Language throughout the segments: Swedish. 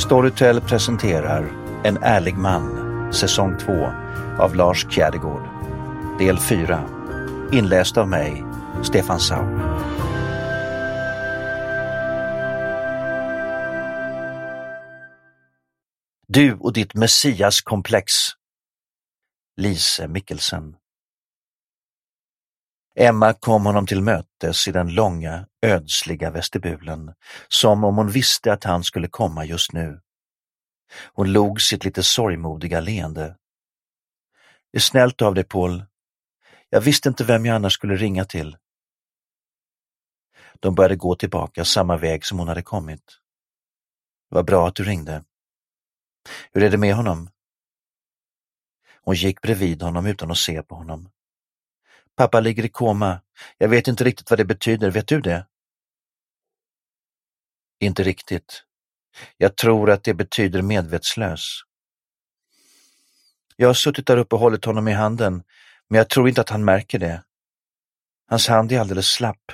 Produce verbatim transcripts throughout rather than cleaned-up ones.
Storytel presenterar En ärlig man, säsong två av Lars Kjærgaard. Del fyra, inläst av mig, Stefan Sauk. Du och ditt messiaskomplex. Lise Mikkelsen. Emma kom honom till mötes i den långa, ödsliga vestibulen, som om hon visste att han skulle komma just nu. Hon log sitt lite sorgmodiga leende. Det är snällt av dig, Paul. Jag visste inte vem jag annars skulle ringa till. De började gå tillbaka samma väg som hon hade kommit. Det var bra att du ringde. Hur är det med honom? Hon gick bredvid honom utan att se på honom. Pappa ligger i koma. Jag vet inte riktigt vad det betyder. Vet du det? Inte riktigt. Jag tror att det betyder medvetslös. Jag har suttit där uppe och hållit honom i handen, men jag tror inte att han märker det. Hans hand är alldeles slapp.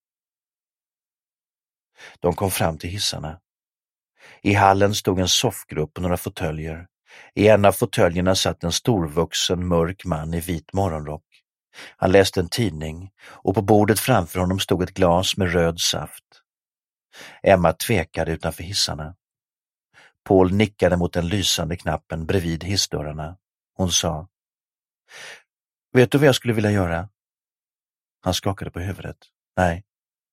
De kom fram till hissarna. I hallen stod en soffgrupp och några fåtöljer. I en av fåtöljerna satt en storvuxen mörk man i vit morgonrock. Han läste en tidning och på bordet framför honom stod ett glas med röd saft. Emma tvekade utanför hissarna. Paul nickade mot den lysande knappen bredvid hissdörrarna. Hon sa: Vet du vad jag skulle vilja göra? Han skakade på huvudet. Nej.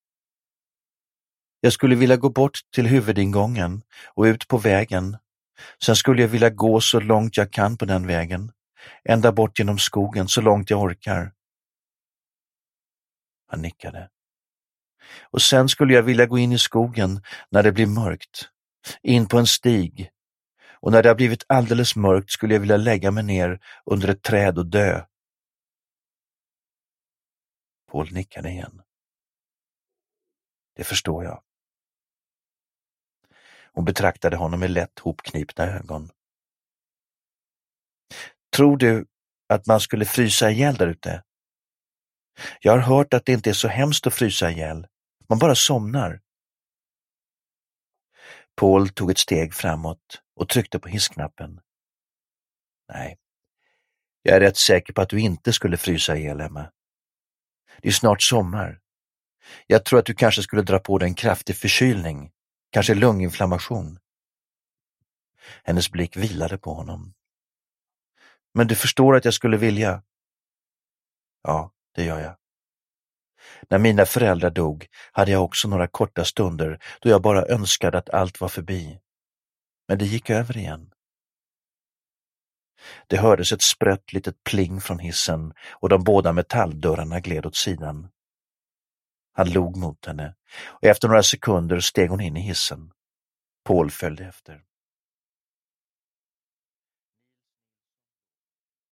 Jag skulle vilja gå bort till huvudingången och ut på vägen. Sen skulle jag vilja gå så långt jag kan på den vägen. Ända bort genom skogen så långt jag orkar. Han nickade. Och sen skulle jag vilja gå in i skogen när det blir mörkt. In på en stig. Och när det har blivit alldeles mörkt skulle jag vilja lägga mig ner under ett träd och dö. Paul nickade igen. Det förstår jag. Hon betraktade honom med lätt hopknipna ögon. Tror du att man skulle frysa ihjäl där ute? Jag har hört att det inte är så hemskt att frysa ihjäl. Man bara somnar. Paul tog ett steg framåt och tryckte på hissknappen. Nej, jag är rätt säker på att du inte skulle frysa ihjäl, Emma. Det är snart sommar. Jag tror att du kanske skulle dra på dig en kraftig förkylning, kanske lunginflammation. Hennes blick vilade på honom. Men du förstår att jag skulle vilja. Ja, det gör jag. När mina föräldrar dog hade jag också några korta stunder då jag bara önskade att allt var förbi. Men det gick över igen. Det hördes ett sprött litet pling från hissen och de båda metalldörrarna gled åt sidan. Han log mot henne och efter några sekunder steg hon in i hissen. Paul följde efter.